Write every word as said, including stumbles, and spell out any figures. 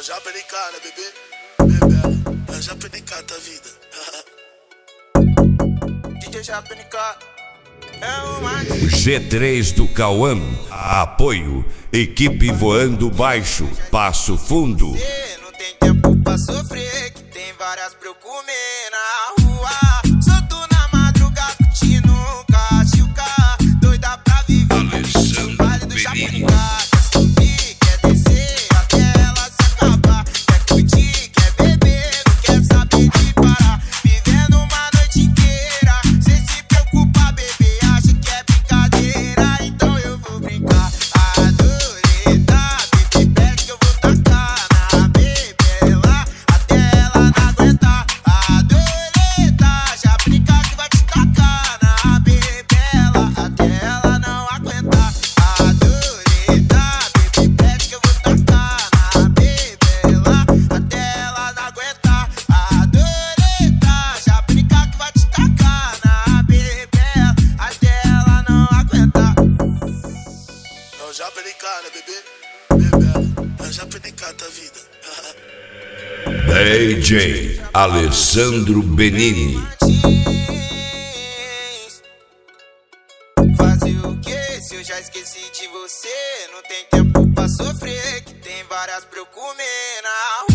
Eu já perdi cara, bebê, bebê. Eu já perdi cara da vida. D J já perdi cara. É G três do Cauã. Apoio. Equipe voando baixo. Passo fundo. Cê não tem tempo pra sofrer, que tem várias pra eu comer na rua. Solto na madrugada, curtindo um cachuca. Doida pra viver o baile do Japonicá. Quer subir, quer descer, até ela se acabar. Quer curtir, quer beber, não quer saber de parar. Vivendo uma noite inteira, cê se preocupa, bebê, acha que é brincadeira. Então eu vou brincar. Adoreta, bebê, pega que eu vou tacar na bebela até ela não aguentar. Adoreta, já brinca que vai te tacar na bebela até ela não aguentar. Adoreta, bebê, pega que eu vou tacar na bebela até ela não aguentar. Adoreta, já brinca que vai te tacar na bebela até ela não aguentar. Eu já perdi cara, bebê, bebê. Eu já perdi cara da vida. D J Alessandro Benini. Fazer o que se eu já esqueci de você? Não tem tempo pra sofrer, que tem várias pra eu comer na rua.